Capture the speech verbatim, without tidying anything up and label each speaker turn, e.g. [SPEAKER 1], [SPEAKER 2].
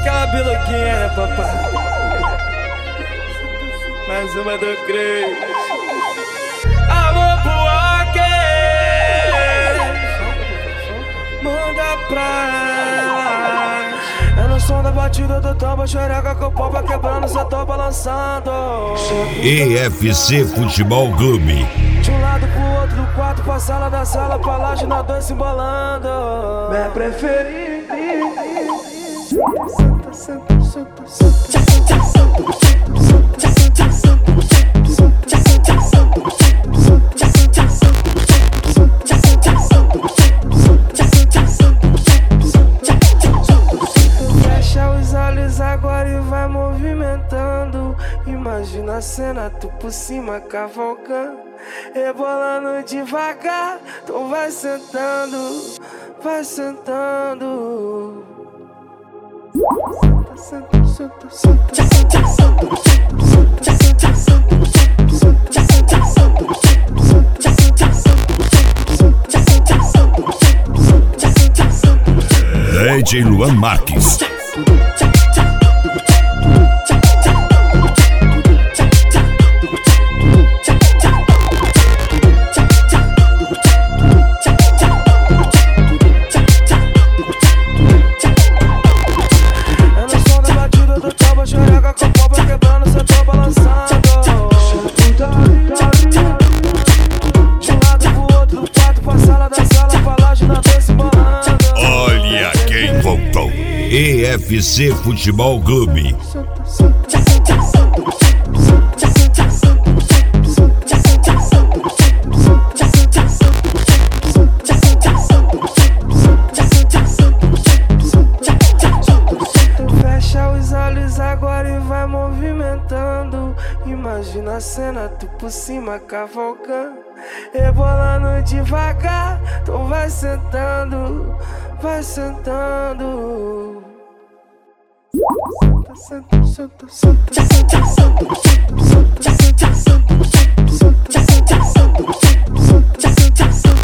[SPEAKER 1] aquela biloquinha, né, papai? Mais uma do Cris. Alô, Buarque, manda pra ela. É no som da batida do tambo, xereca com o pau vai quebrando, cê tô balançando.
[SPEAKER 2] E F C Futebol Clube.
[SPEAKER 1] De um lado pro outro do quarto, pra sala da sala, pra laje, nós dois se embolando. Minha preferida. Senta, senta, senta, senta. Fecha os olhos agora e vai movimentando. Imagina a cena, tu por cima cavalcando, rebolando devagar. Tu vai sentando, vai sentando. Senta, senta, senta, senta,
[SPEAKER 2] D J Luan Marques. E F C Futebol Clube.
[SPEAKER 1] Fecha os olhos agora e vai movimentando. Imagina a cena, tu por cima cavalcando, rebolando devagar. Tu vai sentando, vai sentando. Senta, senta, senta, senta, senta, senta, senta, senta, senta, senta, senta, senta, senta, senta, senta, senta,